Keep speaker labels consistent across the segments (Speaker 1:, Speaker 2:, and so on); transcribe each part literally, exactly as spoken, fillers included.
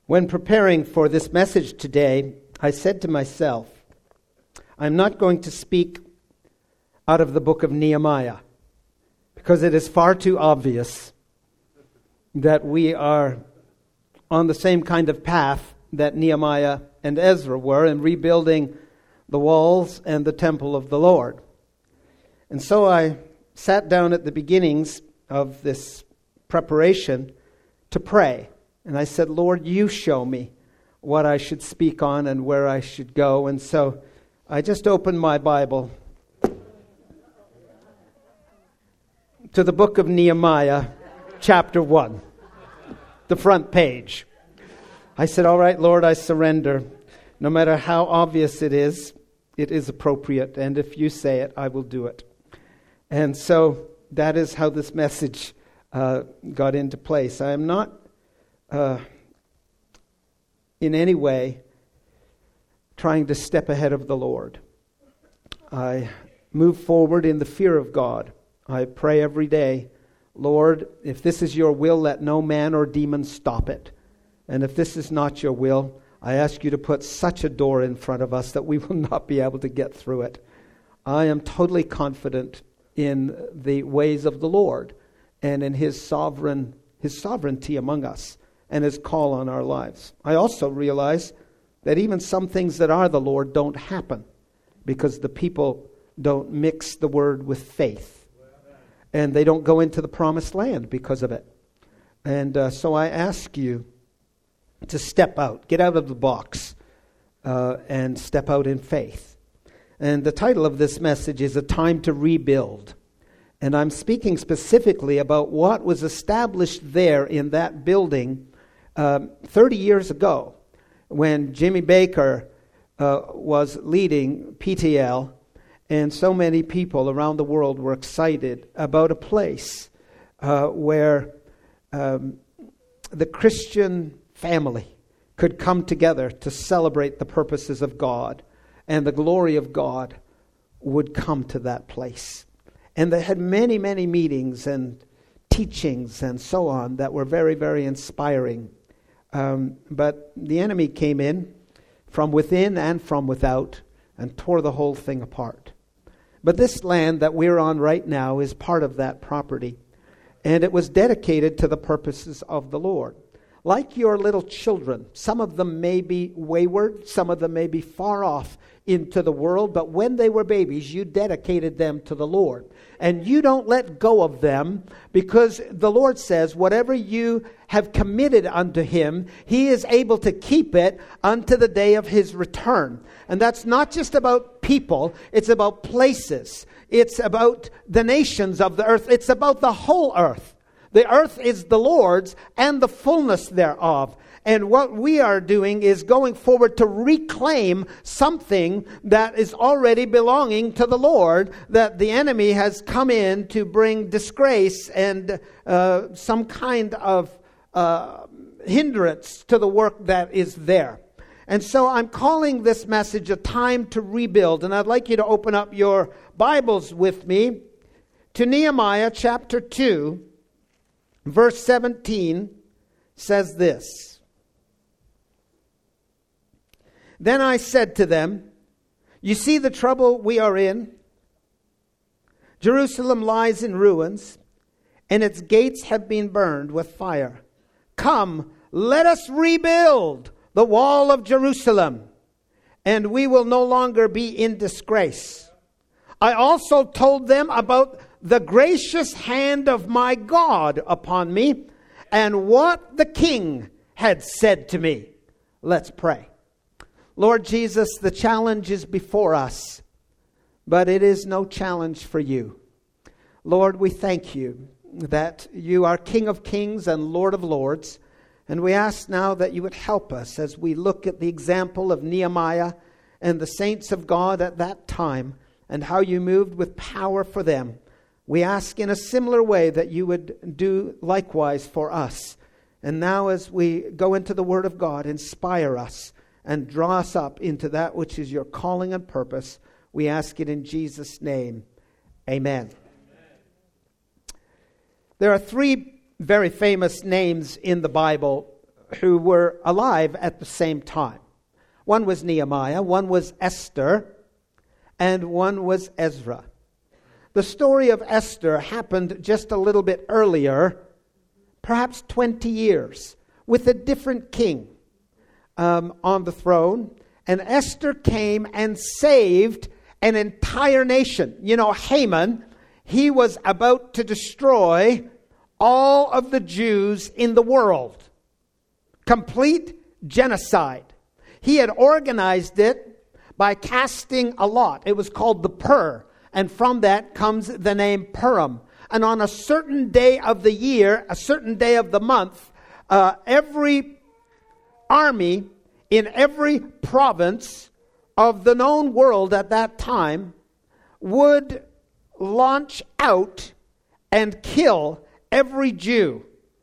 Speaker 1: When preparing for this message today, I said to myself, I'm not going to speak out of the book of Nehemiah, because it is far too obvious that we are on the same kind of path that Nehemiah and Ezra were in rebuilding the walls and the temple of the Lord. And so I sat down at the beginnings of this preparation to pray. And I said, Lord, you show me what I should speak on and where I should go. And so I just opened my Bible to the book of Nehemiah, chapter one, the front page. I said, all right, Lord, I surrender. No matter how obvious it is, it is appropriate. And if you say it, I will do it. And so that is how this message uh, got into place. I am not uh, in any way trying to step ahead of the Lord. I move forward in the fear of God. I pray every day, Lord, if this is your will, let no man or demon stop it. And if this is not your will, I ask you to put such a door in front of us that we will not be able to get through it. I am totally confident in the ways of the Lord and in his sovereign his sovereignty among us and his call on our lives. I also realize that even some things that are the Lord don't happen because the people don't mix the word with faith. And they don't go into the promised land because of it. And uh, so I ask you to step out, get out of the box, uh, and step out in faith. And the title of this message is A Time to Rebuild. And I'm speaking specifically about what was established there in that building um, thirty years ago when Jimmy Baker uh, was leading P T L, and so many people around the world were excited about a place uh, where um, the Christian family could come together to celebrate the purposes of God, and the glory of God would come to that place. And they had many, many meetings and teachings and so on that were very, very inspiring. Um, but the enemy came in from within and from without and tore the whole thing apart. But this land that we're on right now is part of that property. And it was dedicated to the purposes of the Lord. Like your little children, some of them may be wayward, some of them may be far off into the world, but when they were babies, you dedicated them to the Lord. And you don't let go of them, because the Lord says, whatever you have committed unto him, he is able to keep it unto the day of his return. And that's not just about people, it's about places. It's about the nations of the earth. It's about the whole earth. The earth is the Lord's and the fullness thereof. And what we are doing is going forward to reclaim something that is already belonging to the Lord, that the enemy has come in to bring disgrace and uh, some kind of uh, hindrance to the work that is there. And so I'm calling this message A Time to Rebuild. And I'd like you to open up your Bibles with me to Nehemiah chapter two. Verse seventeen says this. Then I said to them, you see the trouble we are in? Jerusalem lies in ruins, and its gates have been burned with fire. Come, let us rebuild the wall of Jerusalem, and we will no longer be in disgrace. I also told them about the gracious hand of my God upon me, and what the king had said to me. Let's pray. Lord Jesus, the challenge is before us, but it is no challenge for you. Lord, we thank you that you are King of Kings and Lord of Lords, and we ask now that you would help us as we look at the example of Nehemiah and the saints of God at that time, and how you moved with power for them. We ask in a similar way that you would do likewise for us. And now as we go into the Word of God, inspire us and draw us up into that which is your calling and purpose. We ask it in Jesus' name. Amen. Amen. There are three very famous names in the Bible who were alive at the same time. One was Nehemiah, one was Esther, and one was Ezra. The story of Esther happened just a little bit earlier, perhaps twenty years, with a different king um, on the throne. And Esther came and saved an entire nation. You know, Haman, he was about to destroy all of the Jews in the world. Complete genocide. He had organized it by casting a lot. It was called the Pur. And from that comes the name Purim. And on a certain day of the year, a certain day of the month, uh, every army in every province of the known world at that time would launch out and kill every Jew.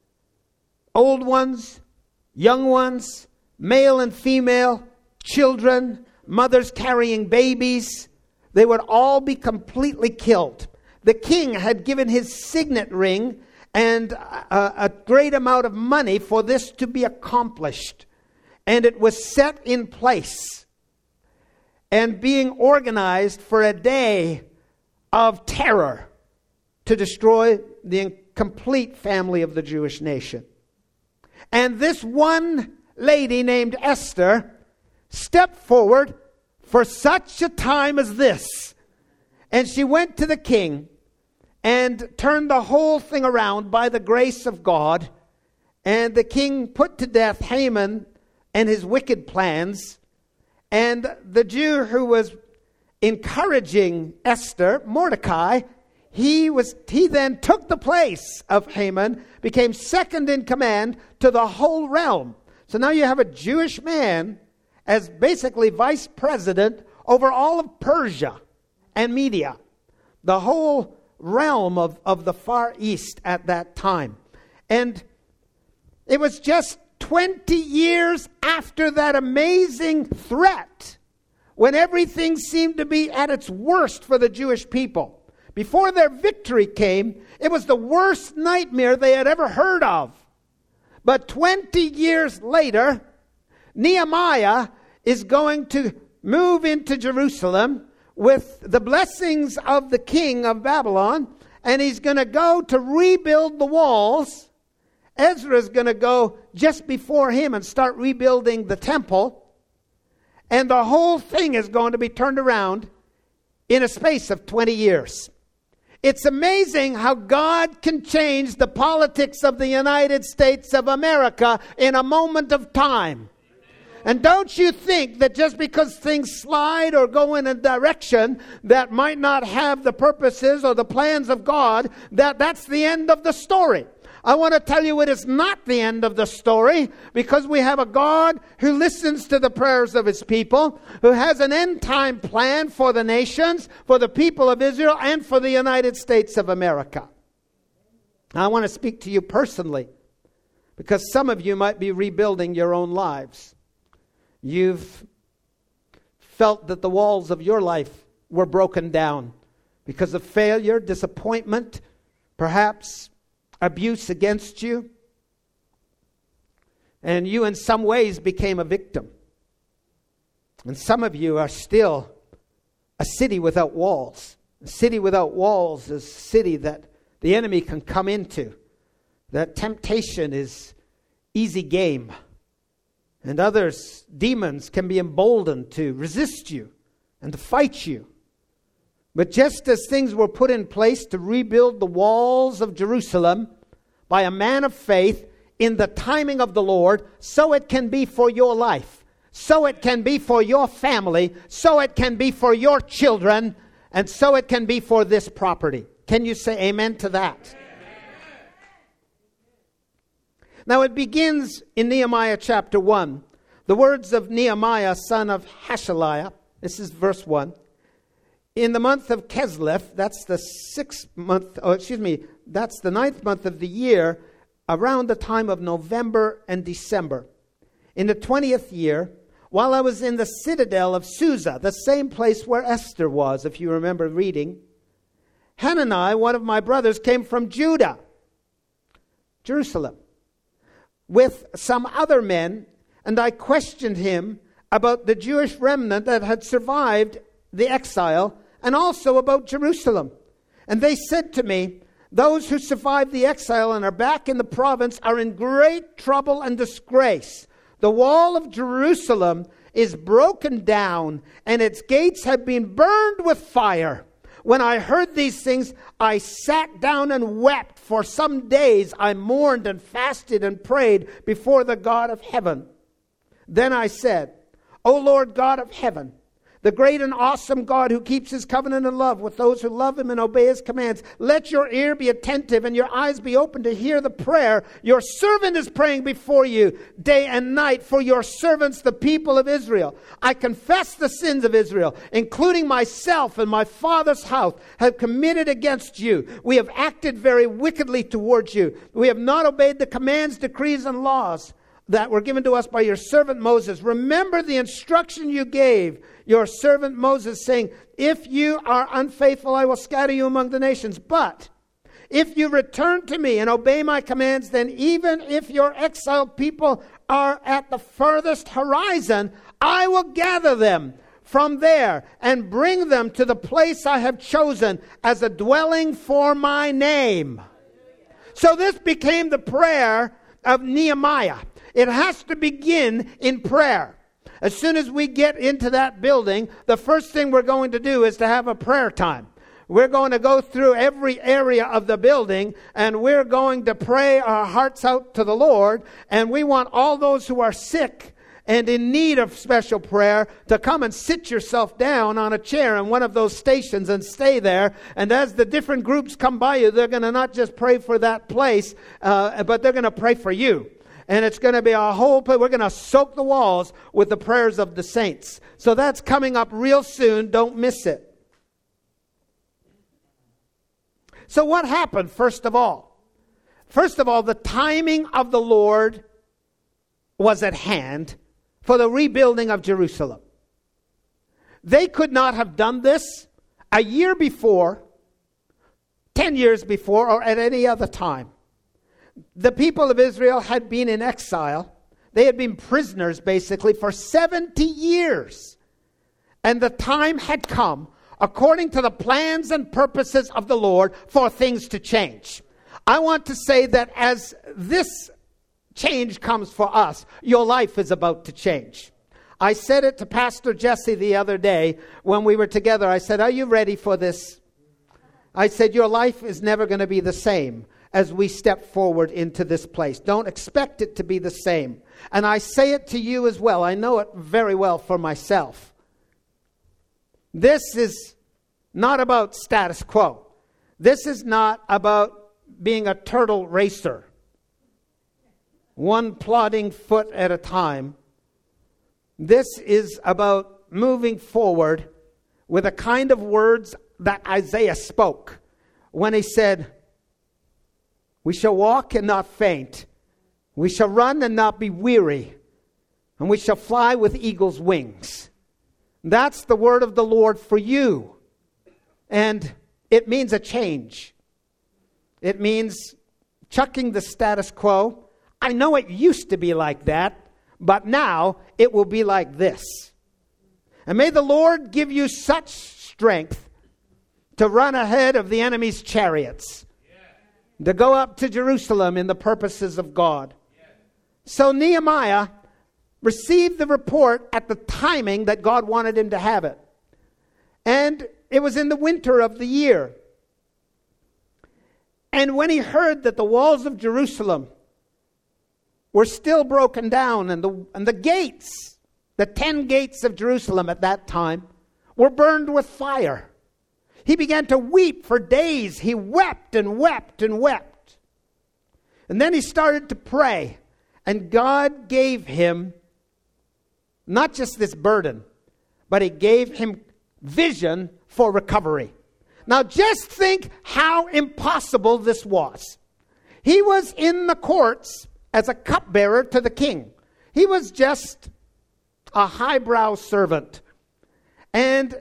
Speaker 1: Old ones, young ones, male and female, children, mothers carrying babies. They would all be completely killed. The king had given his signet ring and a, a great amount of money for this to be accomplished. And it was set in place and being organized for a day of terror to destroy the complete family of the Jewish nation. And this one lady named Esther stepped forward for such a time as this. And she went to the king and turned the whole thing around by the grace of God. And the king put to death Haman and his wicked plans. And the Jew who was encouraging Esther, Mordecai, he was he then took the place of Haman, became second in command to the whole realm. So now you have a Jewish man as basically vice president over all of Persia and Media, the whole realm of, of the Far East at that time. And it was just twenty years after that amazing threat, when everything seemed to be at its worst for the Jewish people. Before their victory came, it was the worst nightmare they had ever heard of. But twenty years later, Nehemiah is going to move into Jerusalem with the blessings of the king of Babylon, and he's going to go to rebuild the walls. Ezra is going to go just before him and start rebuilding the temple. And the whole thing is going to be turned around in a space of twenty years. It's amazing how God can change the politics of the United States of America in a moment of time. And don't you think that just because things slide or go in a direction that might not have the purposes or the plans of God, that that's the end of the story. I want to tell you it is not the end of the story, because we have a God who listens to the prayers of his people, who has an end time plan for the nations, for the people of Israel, and for the United States of America. I want to speak to you personally, because some of you might be rebuilding your own lives. You've felt that the walls of your life were broken down because of failure, disappointment, perhaps abuse against you. And you in some ways became a victim. And some of you are still a city without walls. A city without walls is a city that the enemy can come into. That temptation is easy game. And others, demons, can be emboldened to resist you and to fight you. But just as things were put in place to rebuild the walls of Jerusalem by a man of faith in the timing of the Lord, so it can be for your life. So it can be for your family. So it can be for your children. And so it can be for this property. Can you say amen to that? Now it begins in Nehemiah chapter one. The words of Nehemiah, son of Hashaliah. This is verse one. In the month of Kislev, that's the sixth month, oh, excuse me, that's the ninth month of the year, around the time of November and December. In the twentieth year, while I was in the citadel of Susa, the same place where Esther was, if you remember reading, Hanani, one of my brothers, came from Judah, Jerusalem, with some other men, and I questioned him about the Jewish remnant that had survived the exile, and also about Jerusalem. And they said to me, those who survived the exile and are back in the province are in great trouble and disgrace. The wall of Jerusalem is broken down, and its gates have been burned with fire. When I heard these things, I sat down and wept. For some days I mourned and fasted and prayed before the God of heaven. Then I said, O Lord God of heaven, the great and awesome God who keeps his covenant and love with those who love him and obey his commands, let your ear be attentive and your eyes be open to hear the prayer your servant is praying before you day and night for your servants, the people of Israel. I confess the sins of Israel, including myself and my father's house, have committed against you. We have acted very wickedly towards you. We have not obeyed the commands, decrees, and laws that were given to us by your servant Moses. Remember the instruction you gave your servant Moses, saying, if you are unfaithful, I will scatter you among the nations. But if you return to me and obey my commands, then even if your exiled people are at the furthest horizon, I will gather them from there and bring them to the place I have chosen as a dwelling for my name. So this became the prayer of Nehemiah. It has to begin in prayer. As soon as we get into that building, the first thing we're going to do is to have a prayer time. We're going to go through every area of the building, and we're going to pray our hearts out to the Lord. And we want all those who are sick and in need of special prayer to come and sit yourself down on a chair in one of those stations and stay there. And as the different groups come by you, they're going to not just pray for that place, uh, but they're going to pray for you. And it's going to be a whole, we're going to soak the walls with the prayers of the saints. So that's coming up real soon. Don't miss it. So what happened, first of all? First of all, the timing of the Lord was at hand for the rebuilding of Jerusalem. They could not have done this a year before, ten years before, or at any other time. The people of Israel had been in exile. They had been prisoners, basically, for seventy years. And the time had come, according to the plans and purposes of the Lord, for things to change. I want to say that as this change comes for us, your life is about to change. I said it to Pastor Jesse the other day when we were together. I said, are you ready for this? I said, your life is never going to be the same as we step forward into this place. Don't expect it to be the same. And I say it to you as well. I know it very well for myself. This is not about status quo. This is not about being a turtle racer, one plodding foot at a time. This is about moving forward with a kind of words that Isaiah spoke when he said, we shall walk and not faint. We shall run and not be weary. And we shall fly with eagle's wings. That's the word of the Lord for you. And it means a change. It means chucking the status quo. I know it used to be like that, but now it will be like this. And may the Lord give you such strength to run ahead of the enemy's chariots, to go up to Jerusalem in the purposes of God. So Nehemiah received the report at the timing that God wanted him to have it. And it was in the winter of the year. And when he heard that the walls of Jerusalem were still broken down, and the, and the gates, the ten gates of Jerusalem at that time, were burned with fire, he began to weep for days. He wept and wept and wept. And then he started to pray. And God gave him not just this burden, but he gave him vision for recovery. Now just think how impossible this was. He was in the courts as a cupbearer to the king. He was just a highbrow servant. And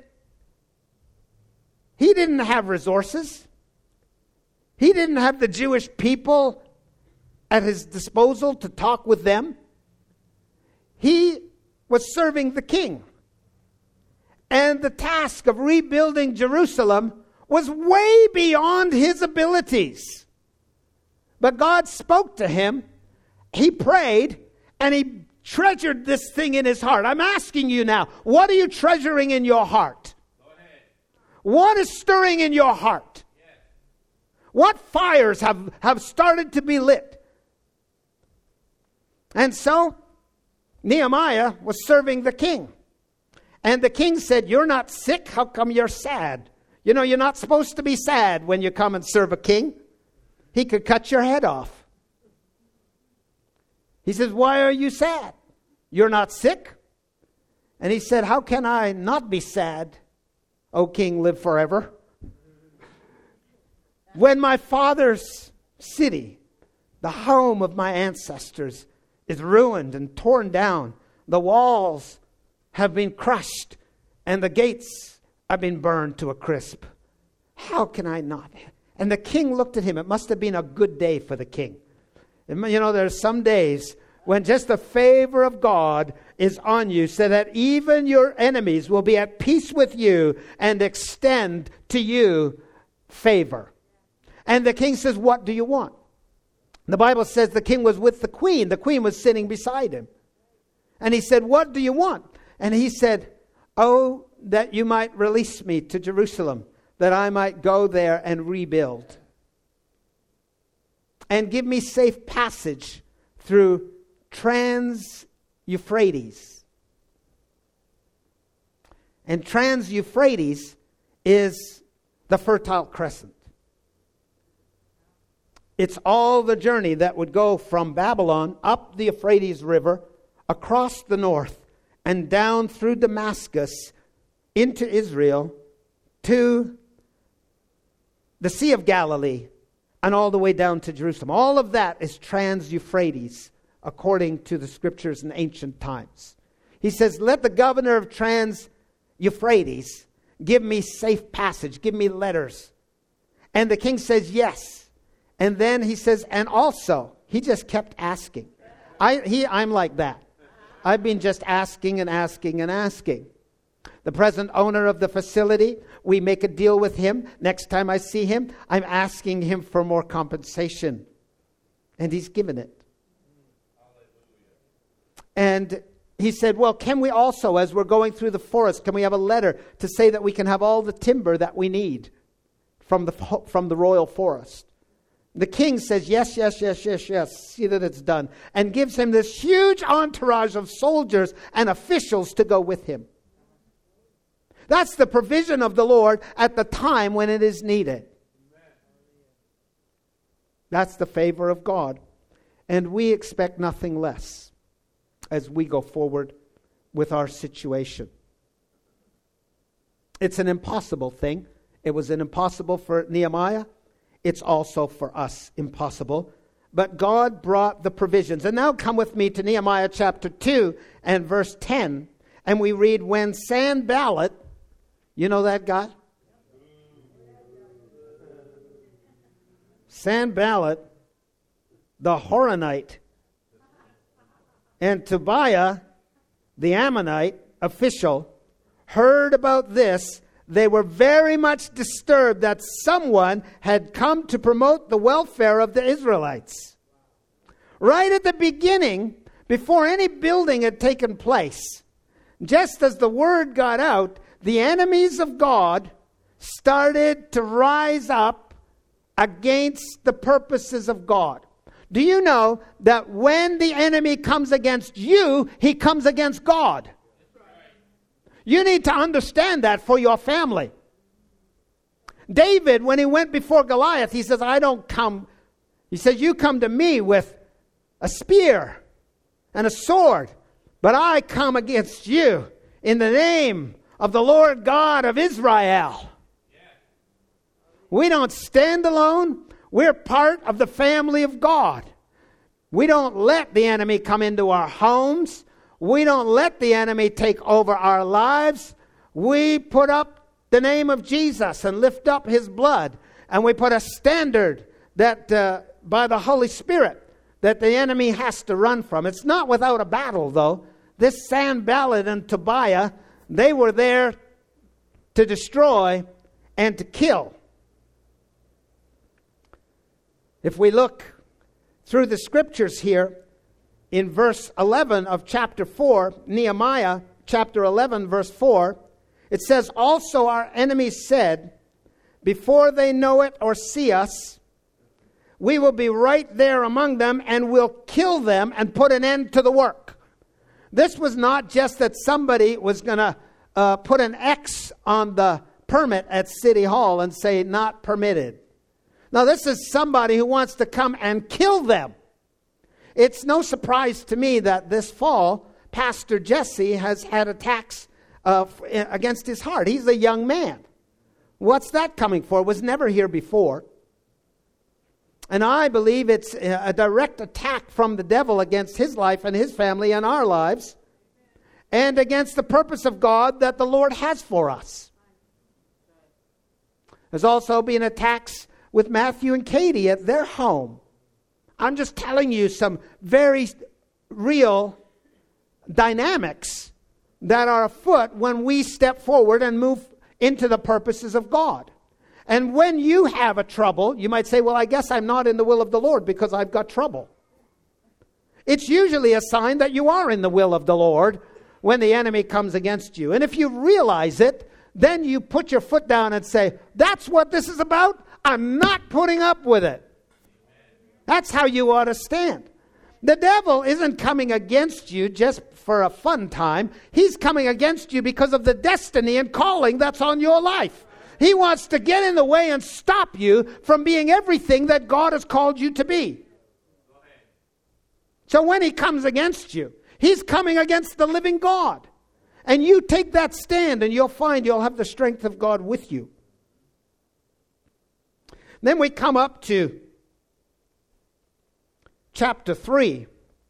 Speaker 1: he didn't have resources. He didn't have the Jewish people at his disposal to talk with them. He was serving the king. And the task of rebuilding Jerusalem was way beyond his abilities. But God spoke to him. He prayed, and he treasured this thing in his heart. I'm asking you now, what are you treasuring in your heart? What is stirring in your heart? Yes. What fires have, have started to be lit? And so, Nehemiah was serving the king. And the king said, you're not sick, how come you're sad? You know, you're not supposed to be sad when you come and serve a king. He could cut your head off. He says, why are you sad? You're not sick? And he said, how can I not be sad, O king, live forever? When my father's city, the home of my ancestors, is ruined and torn down, the walls have been crushed, and the gates have been burned to a crisp. How can I not? And the king looked at him. It must have been a good day for the king. You know, there's some days when just the favor of God is on you, so that even your enemies will be at peace with you and extend to you favor. And the king says, what do you want? The Bible says the king was with the queen. The queen was sitting beside him. And he said, what do you want? And he said, oh, that you might release me to Jerusalem, that I might go there and rebuild. And give me safe passage through Trans-Euphrates. And Trans-Euphrates is the Fertile Crescent. It's all the journey that would go from Babylon up the Euphrates River, across the north, and down through Damascus into Israel to the Sea of Galilee and all the way down to Jerusalem. All of that is Trans-Euphrates, according to the scriptures in ancient times. He says, let the governor of Trans-Euphrates give me safe passage, give me letters. And the king says, yes. And then he says, and also, he just kept asking. I, he, I'm like that. I've been just asking and asking and asking. The present owner of the facility, we make a deal with him. Next time I see him, I'm asking him for more compensation. And he's given it. And he said, well, can we also, as we're going through the forest, can we have a letter to say that we can have all the timber that we need from the, from the royal forest? The king says, yes, yes, yes, yes, yes. See that it's done. And gives him this huge entourage of soldiers and officials to go with him. That's the provision of the Lord at the time when it is needed. That's the favor of God. And we expect nothing less as we go forward with our situation. It's an impossible thing. It was an impossible for Nehemiah. It's also for us impossible. But God brought the provisions. And now come with me to Nehemiah chapter two and verse ten. And we read, when Sanballat, you know that guy? Sanballat, the Horonite, and Tobiah, the Ammonite official, heard about this, they were very much disturbed that someone had come to promote the welfare of the Israelites. Right at the beginning, before any building had taken place, just as the word got out, the enemies of God started to rise up against the purposes of God. Do you know that when the enemy comes against you, he comes against God? You need to understand that for your family. David, when he went before Goliath, he says, I don't come. He says, you come to me with a spear and a sword, but I come against you in the name of the Lord God of Israel. Yeah. We don't stand alone. We're part of the family of God. We don't let the enemy come into our homes. We don't let the enemy take over our lives. We put up the name of Jesus and lift up his blood. And we put a standard that uh, by the Holy Spirit that the enemy has to run from. It's not without a battle, though. This Sanballat and Tobiah, they were there to destroy and to kill. If we look through the scriptures here, in verse eleven of chapter four, Nehemiah chapter eleven, verse four, it says, also our enemies said, before they know it or see us, we will be right there among them and we'll kill them and put an end to the work. This was not just that somebody was going to uh, put an X on the permit at City Hall and say not permitted. Now this is somebody who wants to come and kill them. It's no surprise to me that this fall, Pastor Jesse has had attacks uh, against his heart. He's a young man. What's that coming for? It was never here before. And I believe it's a direct attack from the devil against his life and his family and our lives, and against the purpose of God that the Lord has for us. There's also been attacks with Matthew and Katie at their home. I'm just telling you some very real dynamics that are afoot when we step forward and move into the purposes of God. And when you have a trouble, you might say, well, I guess I'm not in the will of the Lord because I've got trouble. It's usually a sign that you are in the will of the Lord when the enemy comes against you. And if you realize it, then you put your foot down and say, that's what this is about. I'm not putting up with it. That's how you ought to stand. The devil isn't coming against you just for a fun time. He's coming against you because of the destiny and calling that's on your life. He wants to get in the way and stop you from being everything that God has called you to be. So when he comes against you, he's coming against the living God. And you take that stand and you'll find you'll have the strength of God with you. Then we come up to chapter three.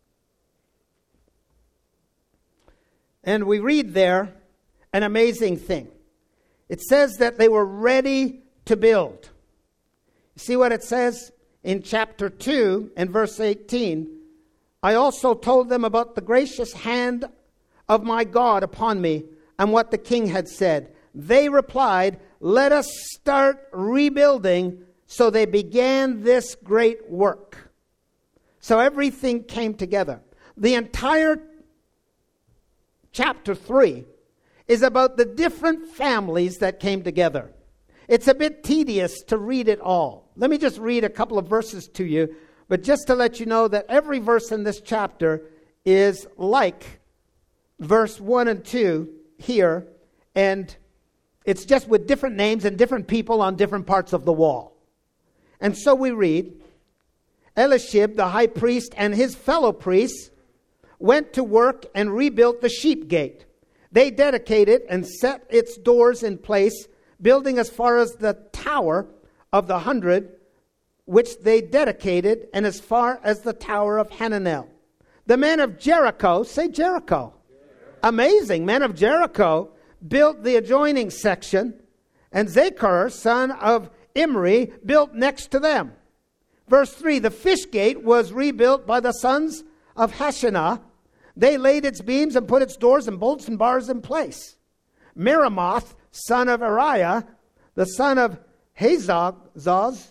Speaker 1: And we read there an amazing thing. It says that they were ready to build. You see what it says in chapter two and verse eighteen? I also told them about the gracious hand of my God upon me and what the king had said. They replied, let us start rebuilding. So they began this great work. So everything came together. The entire chapter three is about the different families that came together. It's a bit tedious to read it all. Let me just read a couple of verses to you, but just to let you know that every verse in this chapter is like verse one and two here, and it's just with different names and different people on different parts of the wall. And so we read, Eliashib, the high priest, and his fellow priests went to work and rebuilt the sheep gate. They dedicated and set its doors in place, building as far as the tower of the hundred, which they dedicated, and as far as the tower of Hananel. The men of Jericho, say Jericho. Amazing. Men of Jericho built the adjoining section, and Zachar, son of Imri, built next to them. Verse three, the fish gate was rebuilt by the sons of Hashanah. They laid its beams and put its doors and bolts and bars in place. Miramoth, son of Ariah, the son of Hazaz,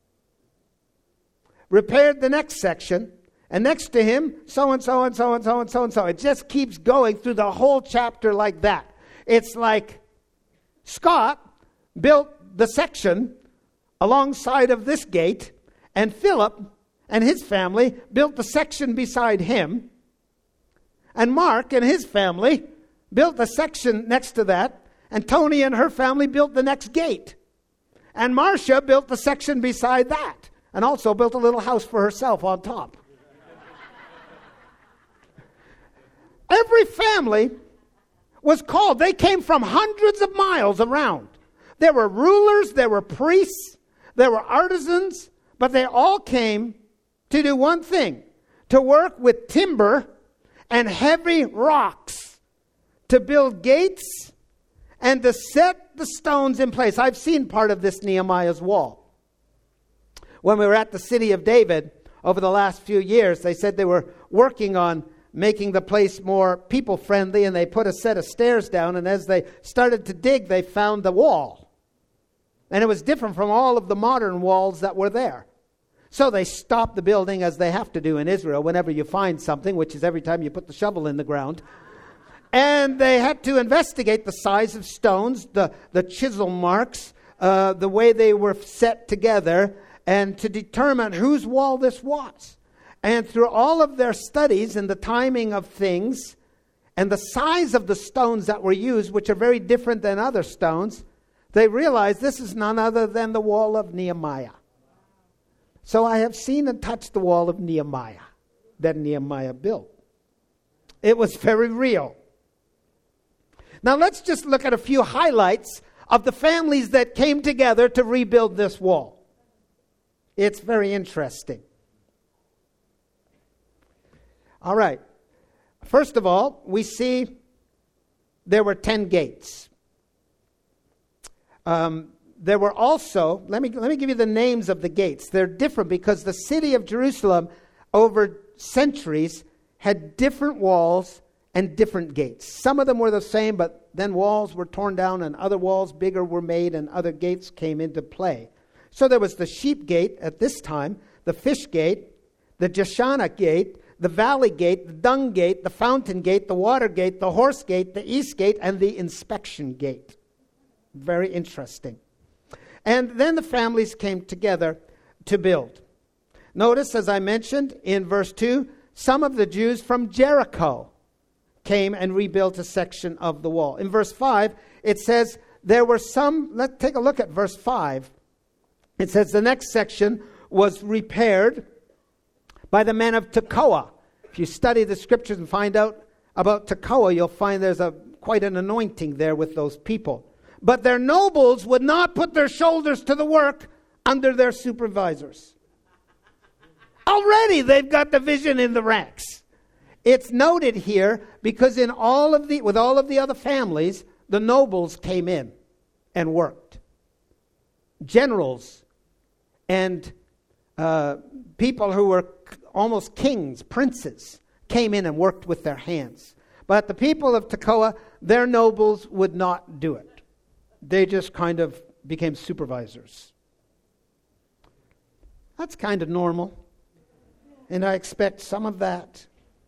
Speaker 1: repaired the next section. And next to him, so and so and so and so and so and so. It just keeps going through the whole chapter like that. It's like Scott built the section alongside of this gate, and Philip and his family built the section beside him, and Mark and his family built the section next to that, and Tony and her family built the next gate, and Marcia built the section beside that, and also built a little house for herself on top. Every family was called. They came from hundreds of miles around. There were rulers, there were priests, there were artisans, but they all came to do one thing, to work with timber and heavy rocks, to build gates and to set the stones in place. I've seen part of this Nehemiah's wall. When we were at the city of David, over the last few years. They said they were working on making the place more people-friendly, and they put a set of stairs down, and as they started to dig, they found the wall. And it was different from all of the modern walls that were there. So they stopped the building, as they have to do in Israel whenever you find something, which is every time you put the shovel in the ground. And they had to investigate the size of stones, the, the chisel marks, uh, the way they were set together, and to determine whose wall this was. And through all of their studies and the timing of things and the size of the stones that were used, which are very different than other stones, they realized this is none other than the wall of Nehemiah. So I have seen and touched the wall of Nehemiah that Nehemiah built. It was very real. Now let's just look at a few highlights of the families that came together to rebuild this wall. It's very interesting. All right. First of all, we see there were ten gates. Um, there were also, let me, let me give you the names of the gates. They're different because the city of Jerusalem over centuries had different walls and different gates. Some of them were the same, but then walls were torn down and other walls bigger were made and other gates came into play. So there was the sheep gate at this time, the fish gate, the Jeshanah gate, the valley gate, the dung gate, the fountain gate, the water gate, the horse gate, the east gate, and the inspection gate. Very interesting. And then the families came together to build. Notice, as I mentioned in verse two, some of the Jews from Jericho came and rebuilt a section of the wall. In verse five, it says there were some, let's take a look at verse five. It says the next section was repaired by the men of Tekoa. If you study the scriptures and find out about Tekoa, you'll find there's a quite an anointing there with those people. But their nobles would not put their shoulders to the work under their supervisors. Already they've got division in the ranks. It's noted here because in all of the with all of the other families, the nobles came in and worked. Generals and uh, people who were almost kings, princes, came in and worked with their hands. But the people of Tekoa, their nobles would not do it. They just kind of became supervisors. That's kind of normal. And I expect some of that.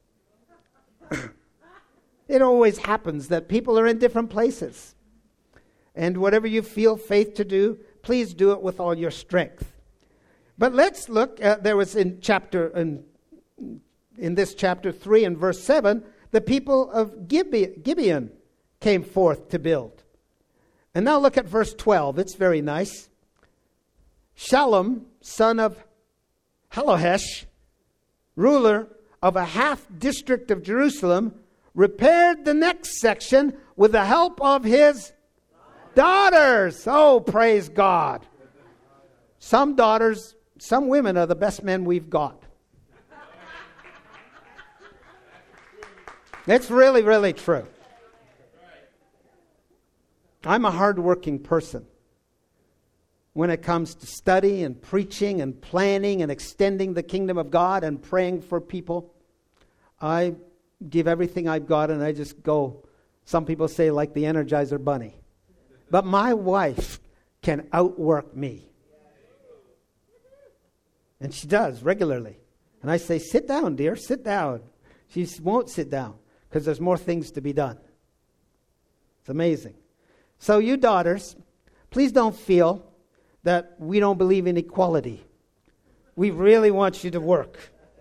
Speaker 1: It always happens that people are in different places. And whatever you feel faith to do, please do it with all your strength. But let's look at, there was in chapter, in, in this chapter three and verse seven, the people of Gibe- Gibeon came forth to build. And now look at verse twelve. It's very nice. Shallum, son of Halohesh, ruler of a half district of Jerusalem, repaired the next section with the help of his daughters. Oh, praise God. Some daughters, some women are the best men we've got. It's really, really true. I'm a hardworking person. When it comes to study and preaching and planning and extending the kingdom of God and praying for people, I give everything I've got and I just go, some people say like the Energizer Bunny. But my wife can outwork me. And she does regularly. And I say, sit down, dear, sit down. She won't sit down because there's more things to be done. It's amazing. So you daughters, please don't feel that we don't believe in equality. We really want you to work.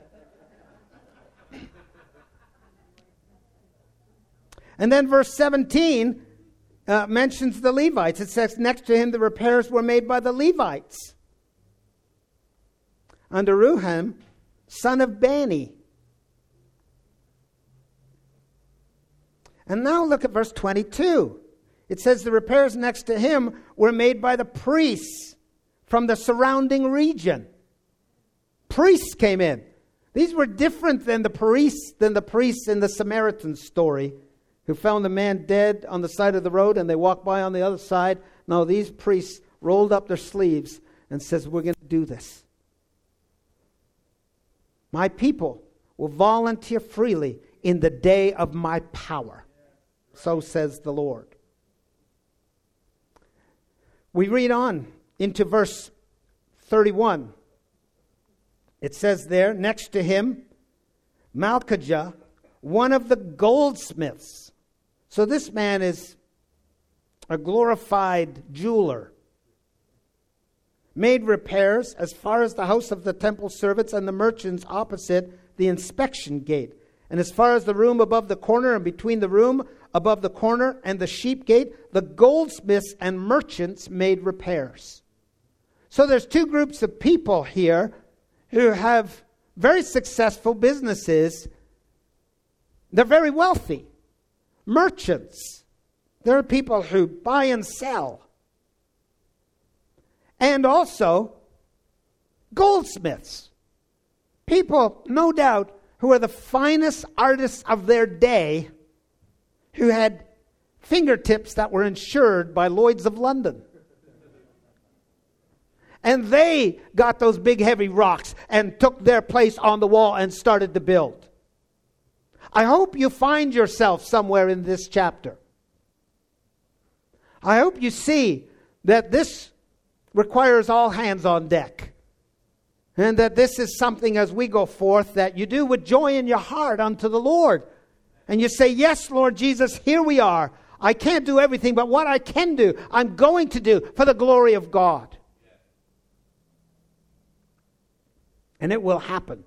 Speaker 1: And then verse seventeen uh, mentions the Levites. It says, next to him the repairs were made by the Levites under Ruham, son of Bani. And now look at verse twenty-two. It says the repairs next to him were made by the priests from the surrounding region. Priests came in. These were different than the priests than the priests in the Samaritan story who found the man dead on the side of the road and they walked by on the other side. No, these priests rolled up their sleeves and says, we're going to do this. My people will volunteer freely in the day of my power. So says the Lord. We read on into verse thirty-one. It says there, next to him, Malchijah, one of the goldsmiths. So this man is a glorified jeweler. Made repairs as far as the house of the temple servants and the merchants opposite the inspection gate, and as far as the room above the corner, and between the room above the corner and the sheep gate, the goldsmiths and merchants made repairs. So there's two groups of people here who have very successful businesses. They're very wealthy. Merchants. There are people who buy and sell. And also goldsmiths. People, no doubt, who are the finest artists of their day, who had fingertips that were insured by Lloyd's of London. And they got those big heavy rocks and took their place on the wall and started to build. I hope you find yourself somewhere in this chapter. I hope you see that this requires all hands on deck. And that this is something as we go forth that you do with joy in your heart unto the Lord. And you say, yes, Lord Jesus, here we are. I can't do everything, but what I can do, I'm going to do for the glory of God. And it will happen.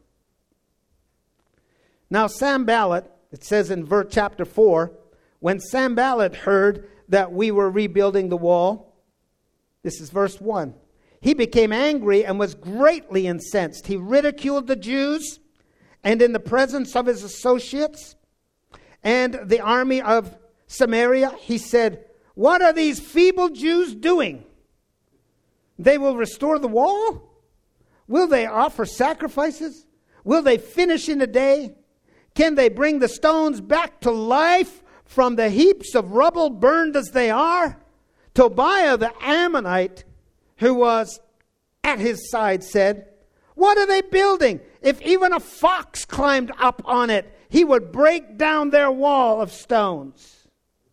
Speaker 1: Now, Sanballat, it says in verse chapter four, when Sanballat heard that we were rebuilding the wall, this is verse one, he became angry and was greatly incensed. He ridiculed the Jews, and in the presence of his associates and the army of Samaria, he said, what are these feeble Jews doing? They will restore the wall? Will they offer sacrifices? Will they finish in a day? Can they bring the stones back to life from the heaps of rubble burned as they are? Tobiah the Ammonite, who was at his side, said, what are they building? If even a fox climbed up on it, he would break down their wall of stones.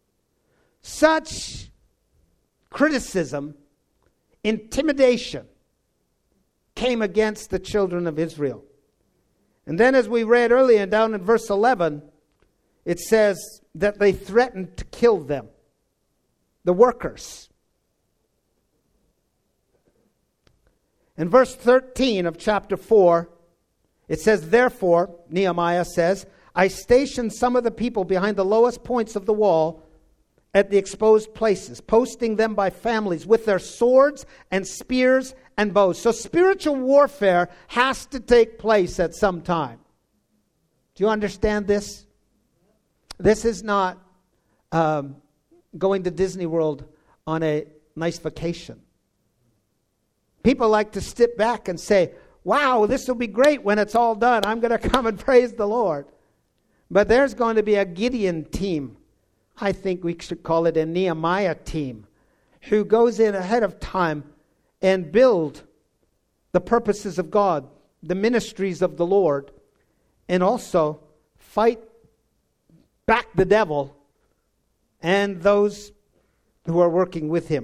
Speaker 1: Such criticism, intimidation, came against the children of Israel. And then as we read earlier down in verse eleven, it says that they threatened to kill them, the workers. In verse thirteen of chapter four, it says, therefore, Nehemiah says, I stationed some of the people behind the lowest points of the wall at the exposed places, posting them by families with their swords and spears and bows. So spiritual warfare has to take place at some time. Do you understand this? This is not um, going to Disney World on a nice vacation. People like to sit back and say, wow, this will be great when it's all done. I'm going to come and praise the Lord. But there's going to be a Gideon team. I think we should call it a Nehemiah team, who goes in ahead of time and build the purposes of God, the ministries of the Lord, and also fight back the devil and those who are working with him.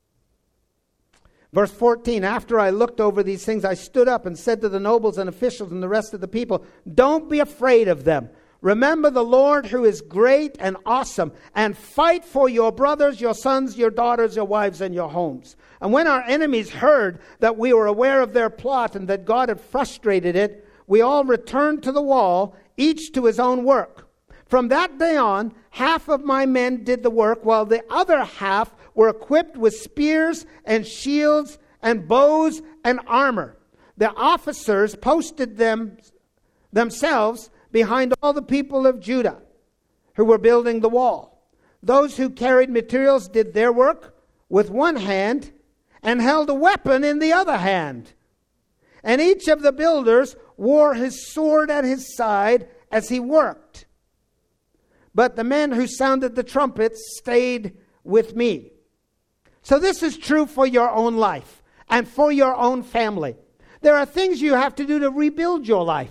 Speaker 1: Verse fourteen, after I looked over these things, I stood up and said to the nobles and officials and the rest of the people, don't be afraid of them. Remember the Lord who is great and awesome, and fight for your brothers, your sons, your daughters, your wives, and your homes. And when our enemies heard that we were aware of their plot and that God had frustrated it, we all returned to the wall, each to his own work. From that day on, half of my men did the work, while the other half were equipped with spears and shields and bows and armor. The officers posted them themselves behind all the people of Judah who were building the wall. Those who carried materials did their work with one hand and held a weapon in the other hand. And each of the builders wore his sword at his side as he worked. But the men who sounded the trumpets stayed with me. So this is true for your own life and for your own family. There are things you have to do to rebuild your life.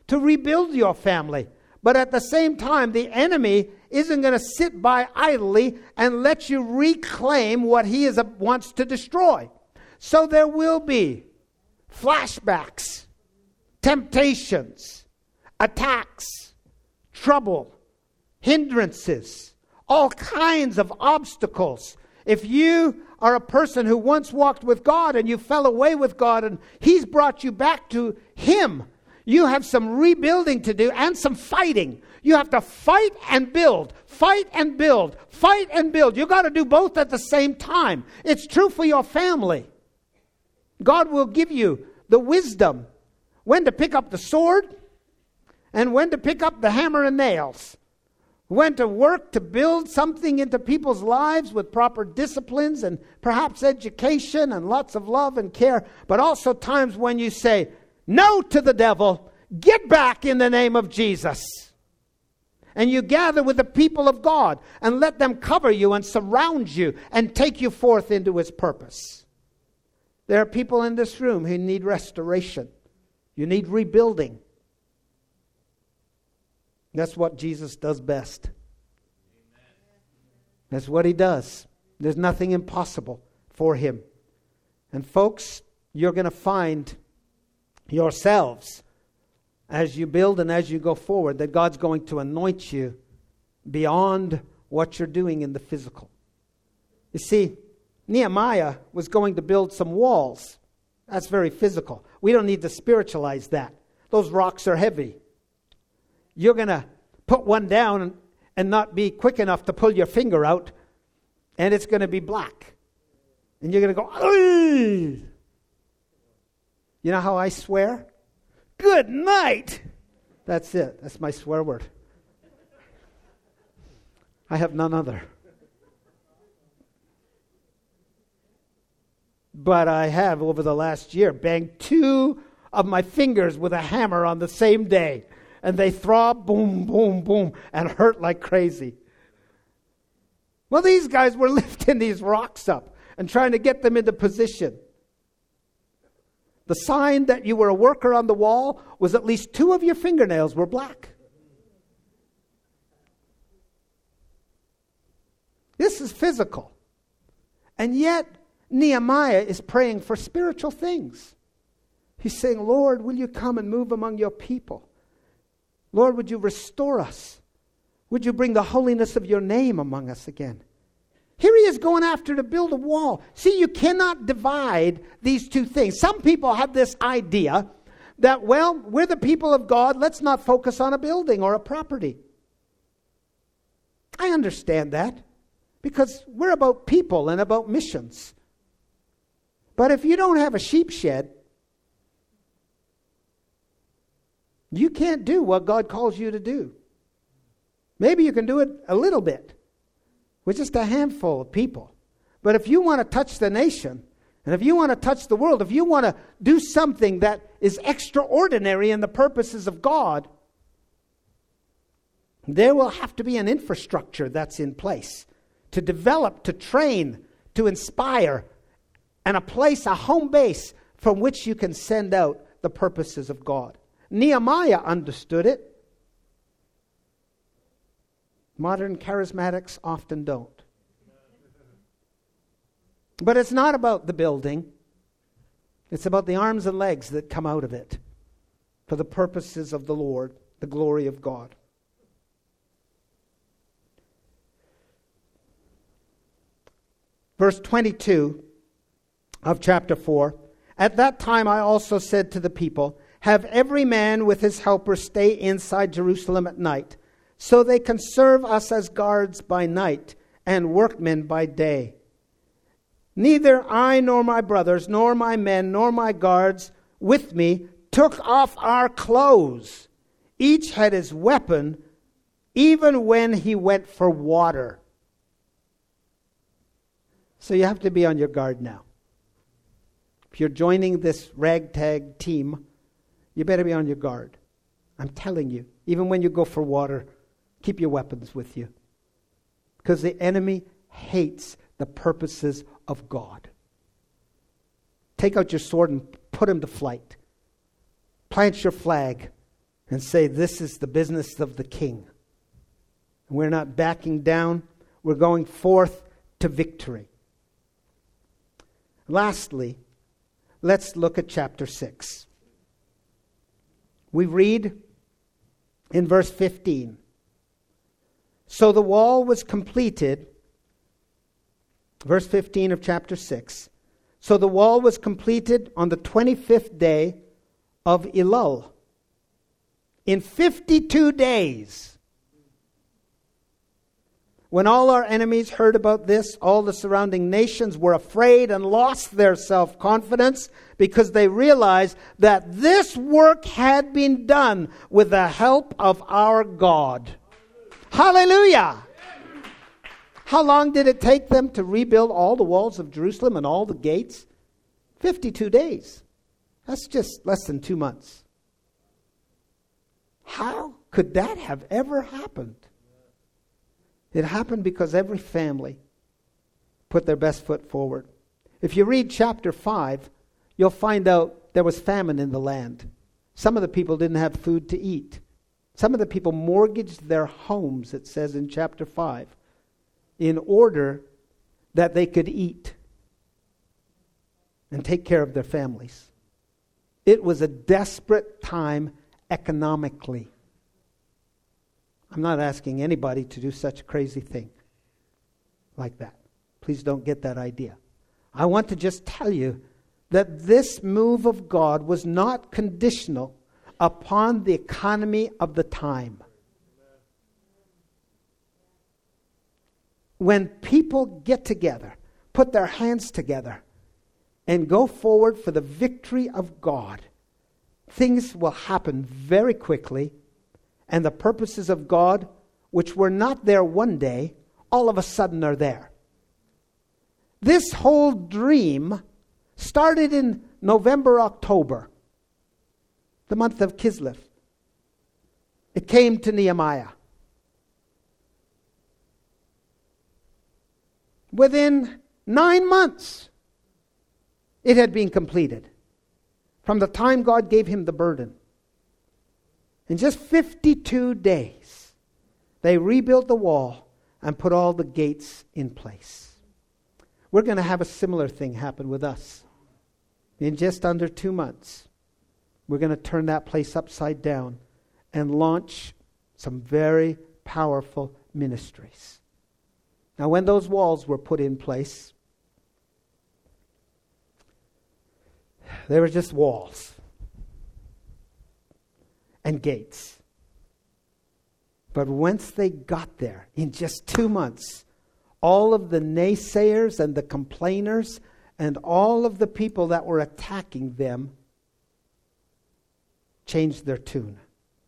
Speaker 1: to rebuild your family. But at the same time, the enemy isn't going to sit by idly and let you reclaim what he is, wants to destroy. So there will be flashbacks, temptations, attacks, trouble, hindrances, all kinds of obstacles. If you are a person who once walked with God and you fell away with God and he's brought you back to him, you have some rebuilding to do and some fighting. You have to fight and build, fight and build, fight and build. You've got to do both at the same time. It's true for your family. God will give you the wisdom when to pick up the sword and when to pick up the hammer and nails. When to work to build something into people's lives with proper disciplines and perhaps education and lots of love and care. But also times when you say, no to the devil, get back in the name of Jesus. And you gather with the people of God and let them cover you and surround you and take you forth into his purpose. There are people in this room who need restoration. You need rebuilding. That's what Jesus does best. Amen. That's what he does. There's nothing impossible for him. And folks, you're going to find yourselves as you build and as you go forward that God's going to anoint you beyond what you're doing in the physical. You see, Nehemiah was going to build some walls. That's very physical. We don't need to spiritualize that. Those rocks are heavy. You're going to put one down and, and not be quick enough to pull your finger out, and it's going to be black. And you're going to go, "Ugh." You know how I swear? Good night. That's it. That's my swear word. I have none other. But I have, over the last year, banged two of my fingers with a hammer on the same day. And they throb, boom, boom, boom, and hurt like crazy. Well, these guys were lifting these rocks up and trying to get them into position. The sign that you were a worker on the wall was at least two of your fingernails were black. This is physical. And yet, Nehemiah is praying for spiritual things. He's saying, Lord, will you come and move among your people? Lord, would you restore us? Would you bring the holiness of your name among us again? Here he is going after to build a wall. See, you cannot divide these two things. Some people have this idea that, well, we're the people of God. Let's not focus on a building or a property. I understand that because we're about people and about missions. But if you don't have a sheep shed, you can't do what God calls you to do. Maybe you can do it a little bit with just a handful of people. But if you want to touch the nation, and if you want to touch the world, if you want to do something that is extraordinary in the purposes of God, there will have to be an infrastructure that's in place to develop, to train, to inspire, and a place, a home base from which you can send out the purposes of God. Nehemiah understood it. Modern charismatics often don't. But it's not about the building. It's about the arms and legs that come out of it for the purposes of the Lord, the glory of God. Verse twenty-two of chapter four. At that time I also said to the people, have every man with his helper stay inside Jerusalem at night, so they can serve us as guards by night and workmen by day. Neither I nor my brothers, nor my men, nor my guards with me took off our clothes. Each had his weapon, even when he went for water. So you have to be on your guard now. If you're joining this ragtag team, you better be on your guard. I'm telling you, even when you go for water, keep your weapons with you. Because the enemy hates the purposes of God. Take out your sword and put him to flight. Plant your flag and say, this is the business of the King. We're not backing down. We're going forth to victory. Lastly, let's look at chapter six. We read in verse fifteen. So the wall was completed. Verse fifteen of chapter six. So the wall was completed on the twenty-fifth day of Elul. In fifty-two days. When all our enemies heard about this, all the surrounding nations were afraid and lost their self-confidence because they realized that this work had been done with the help of our God. Hallelujah! How long did it take them to rebuild all the walls of Jerusalem and all the gates? fifty-two days. That's just less than two months. How could that have ever happened? It happened because every family put their best foot forward. If you read chapter five, you'll find out there was famine in the land. Some of the people didn't have food to eat. Some of the people mortgaged their homes, it says in chapter five, in order that they could eat and take care of their families. It was a desperate time economically. I'm not asking anybody to do such a crazy thing like that. Please don't get that idea. I want to just tell you that this move of God was not conditional upon the economy of the time. When people get together, put their hands together, and go forward for the victory of God, things will happen very quickly. And the purposes of God, which were not there one day, all of a sudden are there. This whole dream started in November, October, the month of Kislev. It came to Nehemiah. Within nine months, it had been completed. From the time God gave him the burden. In just fifty-two days, they rebuilt the wall and put all the gates in place. We're going to have a similar thing happen with us. In just under two months, we're going to turn that place upside down and launch some very powerful ministries. Now, when those walls were put in place, they were just walls and gates. But once they got there, in just two months, all of the naysayers and the complainers and all of the people that were attacking them changed their tune.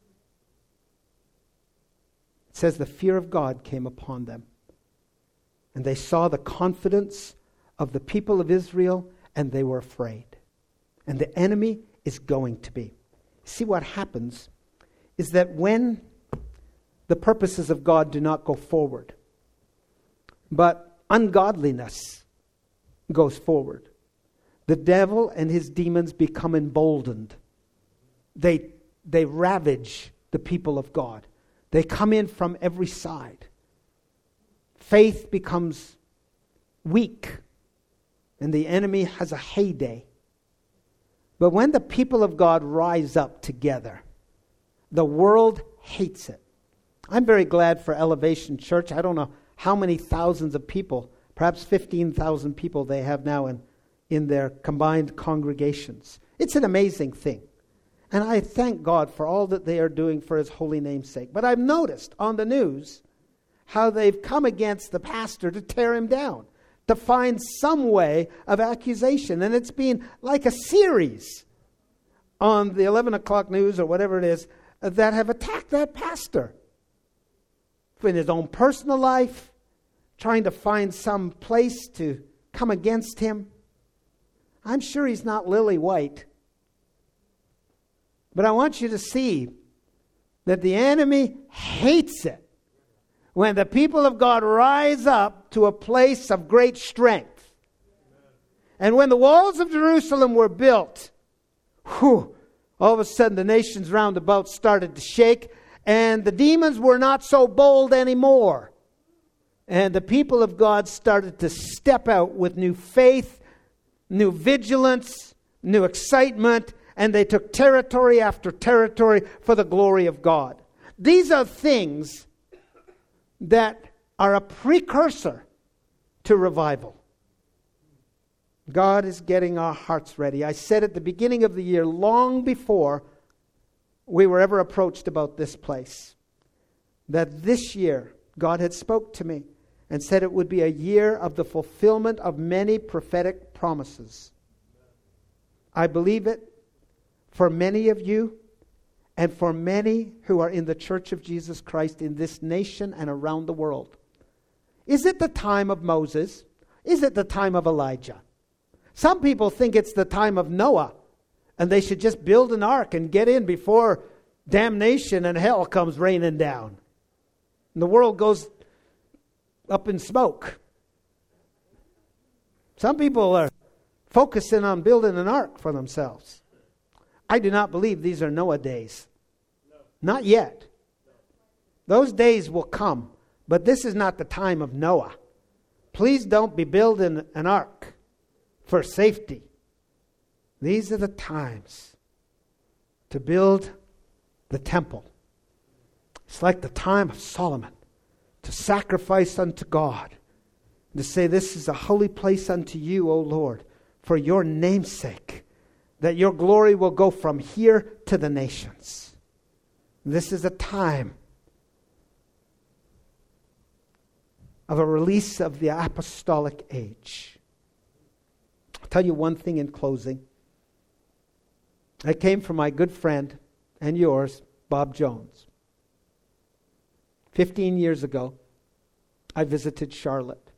Speaker 1: It says the fear of God came upon them. And they saw the confidence of the people of Israel, and they were afraid. And the enemy is going to be. See, what happens is that when the purposes of God do not go forward, but ungodliness goes forward, the devil and his demons become emboldened. They, they ravage the people of God. They come in from every side. Faith becomes weak, and the enemy has a heyday. But when the people of God rise up together, the world hates it. I'm very glad for Elevation Church. I don't know how many thousands of people, perhaps fifteen thousand people they have now in, in their combined congregations. It's an amazing thing. And I thank God for all that they are doing for His holy name's sake. But I've noticed on the news how they've come against the pastor to tear him down, to find some way of accusation. And it's been like a series on the eleven o'clock news or whatever it is that have attacked that pastor. In his own personal life, trying to find some place to come against him. I'm sure he's not lily white. But I want you to see that the enemy hates it when the people of God rise up to a place of great strength. And when the walls of Jerusalem were built, whew, all of a sudden the nations round about started to shake, and the demons were not so bold anymore. And the people of God started to step out with new faith, new vigilance, new excitement, and they took territory after territory for the glory of God. These are things that are a precursor to revival. God is getting our hearts ready. I said at the beginning of the year, long before we were ever approached about this place, that this year God had spoke to me and said it would be a year of the fulfillment of many prophetic promises. I believe it for many of you and for many who are in the Church of Jesus Christ in this nation and around the world. Is it the time of Moses? Is it the time of Elijah? Some people think it's the time of Noah, and they should just build an ark and get in before damnation and hell comes raining down. And the world goes up in smoke. Some people are focusing on building an ark for themselves. I do not believe these are Noah days. No. Not yet. No. Those days will come, but this is not the time of Noah. Please don't be building an ark for safety. These are the times to build the temple. It's like the time of Solomon to sacrifice unto God, to say, this is a holy place unto you, O Lord, for your name's sake, that your glory will go from here to the nations. This is a time of a release of the apostolic age. I'll tell you one thing in closing. I came from my good friend and yours, Bob Jones. Fifteen years ago, I visited Charlotte.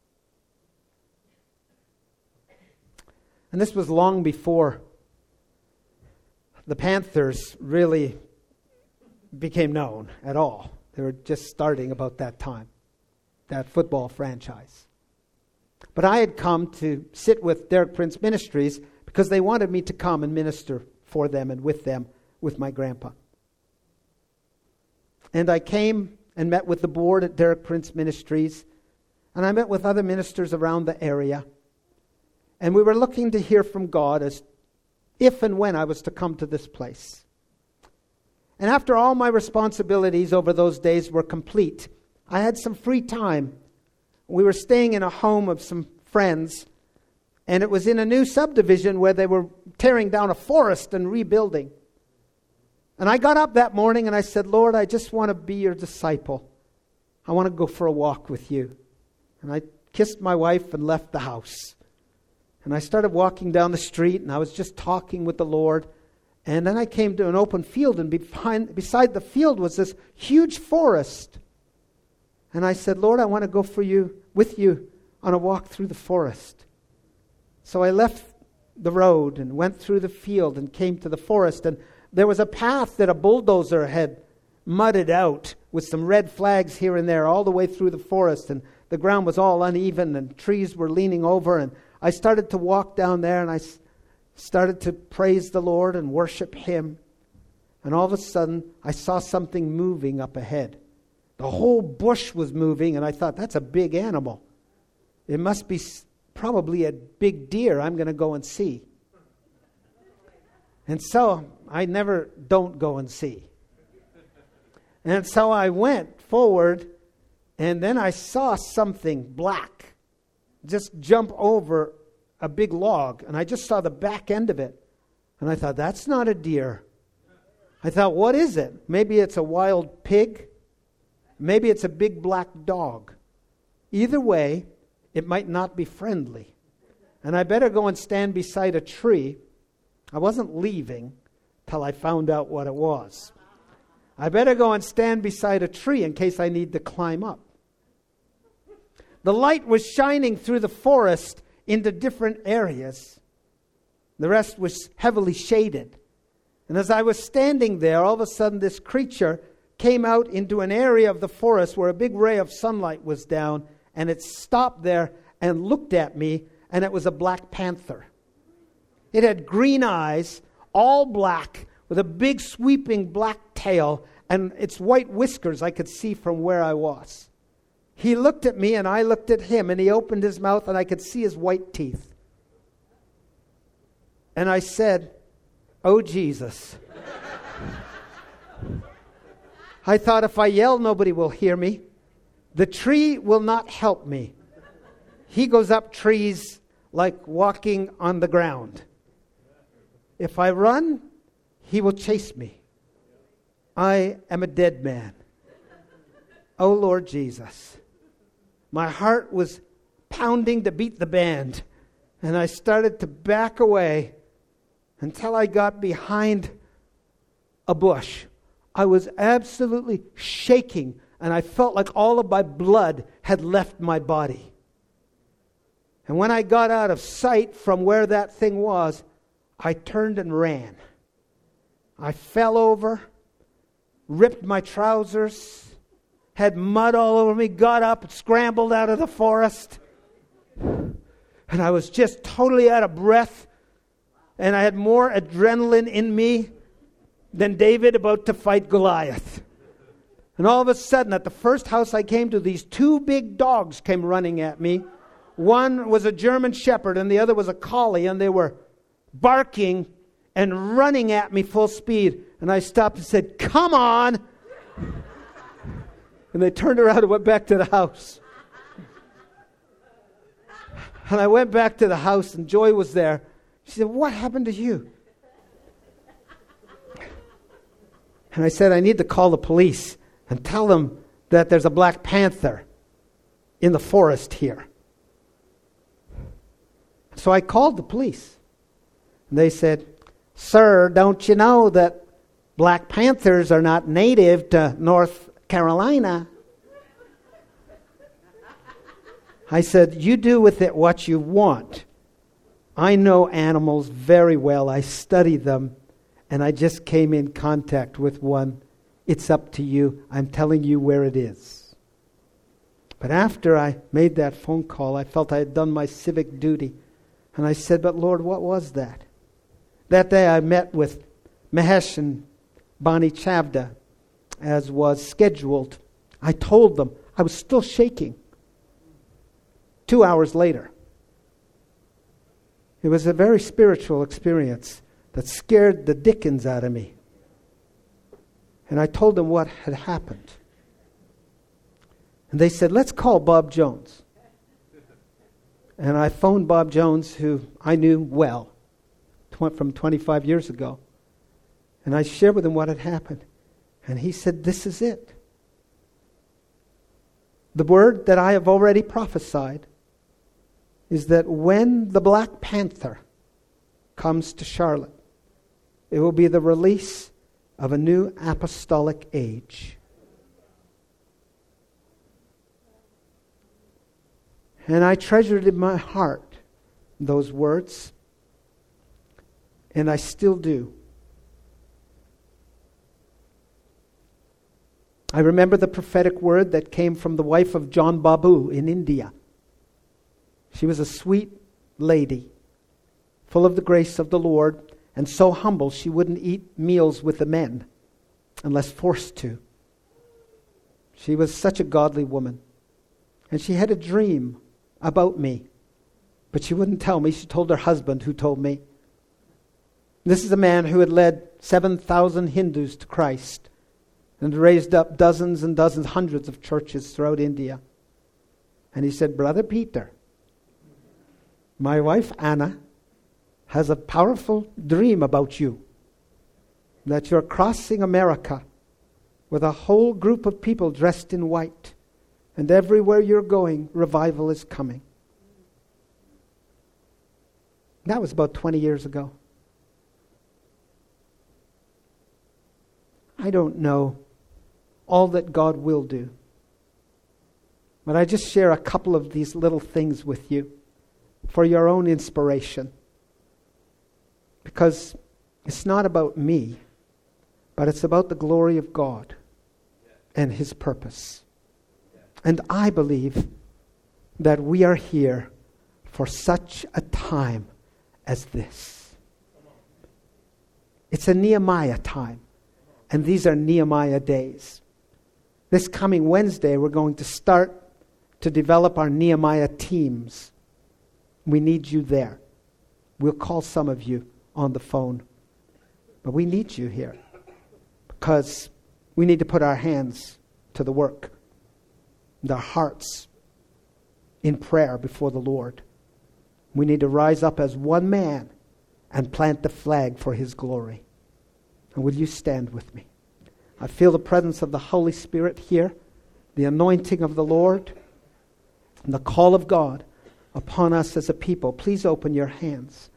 Speaker 1: And this was long before the Panthers really became known at all. They were just starting about that time, that football franchise. But I had come to sit with Derek Prince Ministries because they wanted me to come and minister for them and with them, with my grandpa. And I came and met with the board at Derek Prince Ministries, and I met with other ministers around the area. And we were looking to hear from God as if and when I was to come to this place. And after all my responsibilities over those days were complete, I had some free time. We were staying in a home of some friends, and it was in a new subdivision where they were tearing down a forest and rebuilding. And I got up that morning and I said, Lord, I just want to be your disciple. I want to go for a walk with you. And I kissed my wife and left the house. And I started walking down the street, and I was just talking with the Lord. And then I came to an open field, and behind, beside the field was this huge forest. And I said, Lord, I want to go for you, with you on a walk through the forest. So I left the road and went through the field and came to the forest. And there was a path that a bulldozer had mudded out with some red flags here and there all the way through the forest. And the ground was all uneven and trees were leaning over. And I started to walk down there, and I started to praise the Lord and worship Him. And all of a sudden, I saw something moving up ahead. The whole bush was moving, and I thought, that's a big animal. It must be probably a big deer. I'm going to go and see. And so I never don't go and see. And so I went forward, and then I saw something black just jump over a big log, and I just saw the back end of it. And I thought, that's not a deer. I thought, what is it? Maybe it's a wild pig. Maybe it's a big black dog. Either way, it might not be friendly. And I better go and stand beside a tree. I wasn't leaving till I found out what it was. I better go and stand beside a tree in case I need to climb up. The light was shining through the forest into different areas. The rest was heavily shaded. And as I was standing there, all of a sudden this creature came out into an area of the forest where a big ray of sunlight was down, and it stopped there and looked at me, and it was a black panther. It had green eyes, all black, with a big sweeping black tail, and its white whiskers I could see from where I was. He looked at me and I looked at him, and he opened his mouth and I could see his white teeth. And I said, "Oh, Jesus." I thought, if I yell, nobody will hear me. The tree will not help me. He goes up trees like walking on the ground. If I run, he will chase me. I am a dead man. Oh, Lord Jesus. My heart was pounding to beat the band, and I started to back away until I got behind a bush. I was absolutely shaking, and I felt like all of my blood had left my body. And when I got out of sight from where that thing was, I turned and ran. I fell over, ripped my trousers, had mud all over me, got up, scrambled out of the forest. And I was just totally out of breath. And I had more adrenaline in me than David about to fight Goliath. And all of a sudden, at the first house I came to, these two big dogs came running at me. One was a German Shepherd and the other was a collie, and they were barking and running at me full speed. And I stopped and said, "Come on!" And they turned around and went back to the house. And I went back to the house, and Joy was there. She said, "What happened to you?" And I said, "I need to call the police and tell them that there's a black panther in the forest here." So I called the police. And they said, "Sir, don't you know that black panthers are not native to North Carolina?" I said, "You do with it what you want. I know animals very well. I study them. And I just came in contact with one. It's up to you. I'm telling you where it is." But after I made that phone call, I felt I had done my civic duty. And I said, "But Lord, what was that?" That day I met with Mahesh and Bonnie Chavda, as was scheduled. I told them I was still shaking. Two hours later. It was a very spiritual experience that scared the dickens out of me. And I told them what had happened. And they said, "Let's call Bob Jones." And I phoned Bob Jones, who I knew well, from twenty-five years ago. And I shared with him what had happened. And he said, "This is it. The word that I have already prophesied is that when the Black Panther comes to Charlotte, it will be the release of a new apostolic age." And I treasured in my heart those words, and I still do. I remember the prophetic word that came from the wife of John Babu in India. She was a sweet lady, full of the grace of the Lord, and so humble she wouldn't eat meals with the men unless forced to. She was such a godly woman. And she had a dream about me, but she wouldn't tell me. She told her husband, who told me. This is a man who had led seven thousand Hindus to Christ and raised up dozens and dozens, hundreds of churches throughout India. And he said, "Brother Peter, my wife Anna has a powerful dream about you, that you're crossing America with a whole group of people dressed in white, and everywhere you're going, revival is coming." That was about twenty years ago. I don't know all that God will do, but I just share a couple of these little things with you for your own inspiration. Because it's not about me, but it's about the glory of God and His purpose. And I believe that we are here for such a time as this. It's a Nehemiah time. And these are Nehemiah days. This coming Wednesday, we're going to start to develop our Nehemiah teams. We need you there. We'll call some of you on the phone. But we need you here. Because we need to put our hands to the work. And our hearts in prayer before the Lord. We need to rise up as one man and plant the flag for His glory. And will you stand with me? I feel the presence of the Holy Spirit here, the anointing of the Lord, and the call of God upon us as a people. Please open your hands.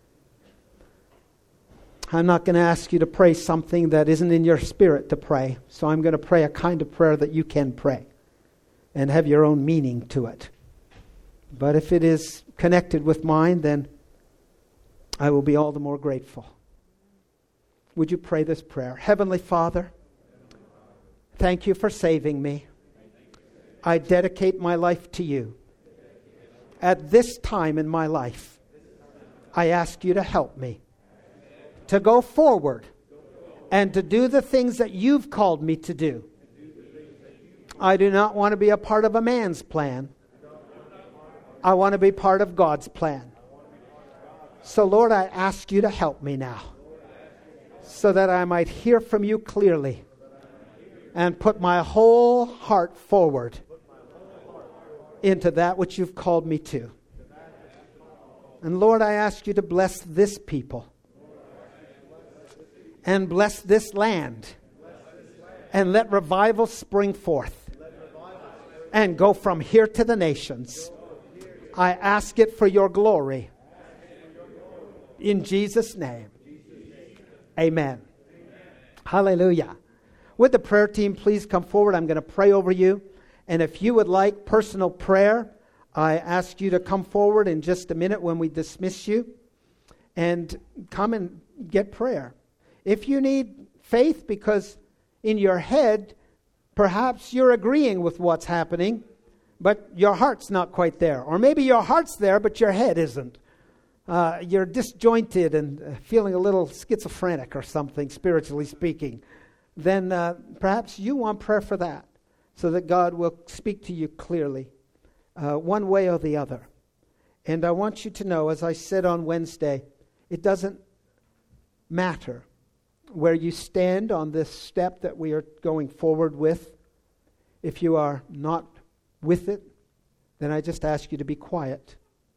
Speaker 1: I'm not going to ask you to pray something that isn't in your spirit to pray. So I'm going to pray a kind of prayer that you can pray and have your own meaning to it. But if it is connected with mine, then I will be all the more grateful. Would you pray this prayer? Heavenly Father, thank you for saving me. I dedicate my life to you. At this time in my life, I ask you to help me to go forward and to do the things that you've called me to do. I do not want to be a part of a man's plan. I want to be part of God's plan. So Lord, I ask you to help me now so that I might hear from you clearly and put my whole heart forward into that which you've called me to. And Lord, I ask you to bless this people and bless this land and let revival spring forth and go from here to the nations. I ask it for your glory. In Jesus' name. Amen. Hallelujah. Would the prayer team please come forward? I'm going to pray over you. And if you would like personal prayer, I ask you to come forward in just a minute when we dismiss you. And come and get prayer. If you need faith because in your head, perhaps you're agreeing with what's happening, but your heart's not quite there. Or maybe your heart's there, but your head isn't. Uh, you're disjointed and uh, feeling a little schizophrenic or something, spiritually speaking. Then uh, perhaps you want prayer for that, so that God will speak to you clearly, uh, one way or the other. And I want you to know, as I said on Wednesday, it doesn't matter where you stand on this step that we are going forward with. If you are not with it, then I just ask you to be quiet.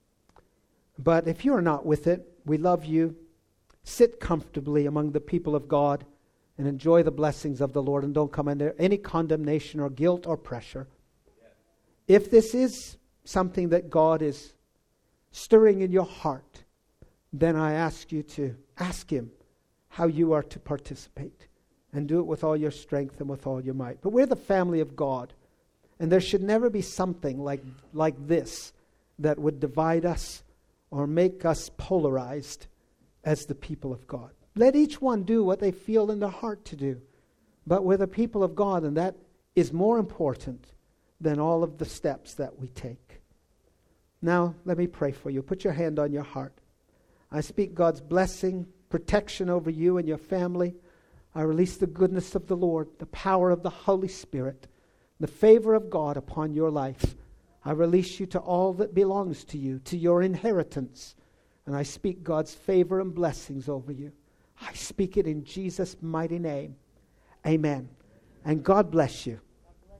Speaker 1: But if you are not with it, we love you. Sit comfortably among the people of God and enjoy the blessings of the Lord, and don't come under any condemnation or guilt or pressure. If this is something that God is stirring in your heart, then I ask you to ask Him how you are to participate, and do it with all your strength and with all your might. But we're the family of God, and there should never be something like, like this that would divide us or make us polarized as the people of God. Let each one do what they feel in their heart to do. But we're the people of God, and that is more important than all of the steps that we take. Now, let me pray for you. Put your hand on your heart. I speak God's blessing, protection over you and your family. I release the goodness of the Lord, the power of the Holy Spirit, the favor of God upon your life. I release you to all that belongs to you, to your inheritance. And I speak God's favor and blessings over you. I speak it in Jesus' mighty name. Amen. And God bless you.